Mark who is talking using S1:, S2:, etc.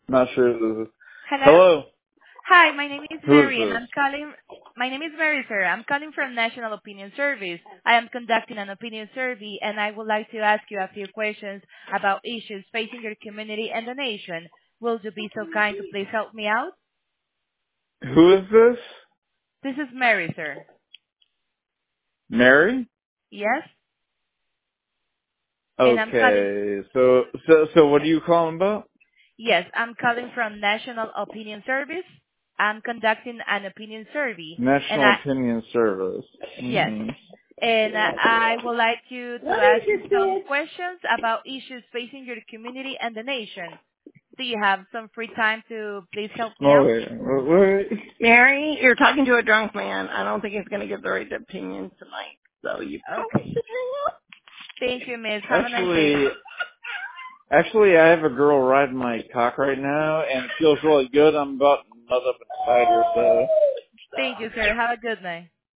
S1: Not sure this is.
S2: Hello?
S1: Hello?
S2: Hi, my name is
S1: Who is
S2: Mary, and
S1: this?
S2: I'm calling. My name is Mary, sir. I'm calling from National Opinion Service. I am conducting an opinion survey, and I would like to ask you a few questions about issues facing your community and the nation. Will you be so kind to please help me out?
S1: Who is this?
S2: This is Mary, sir.
S1: Mary?
S2: Yes? And I'm calling.
S1: Okay. So what are you calling about?
S2: Yes, I'm calling from National Opinion Service. I'm conducting an opinion survey, and
S1: National Opinion Service.
S2: yes,
S1: Hmm.
S2: and I would like you to ask you some questions about issues facing your community and the nation. Do you have some free time to please help me
S1: Oh
S2: out?
S1: wait.
S3: Mary, you're talking to a drunk man. I don't think he's going to give the right opinion tonight. So you probably
S2: Okay.
S3: should hang up.
S2: Thank you, miss. Have a nice day.
S1: Actually, I have a girl riding my cock right now, and it feels really good. I'm about to nut up inside her, so.
S2: Thank you, sir. Have a good night.